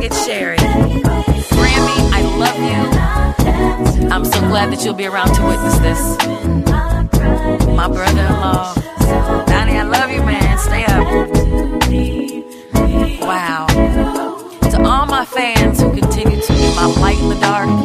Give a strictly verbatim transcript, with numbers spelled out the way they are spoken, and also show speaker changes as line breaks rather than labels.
it's Sherry. Grammy, I love you. I'm so glad that you'll be around to witness this. My brother-in-law, Donnie, I love you, man. Stay up. Wow. To all my fans who continue to be my light in the dark,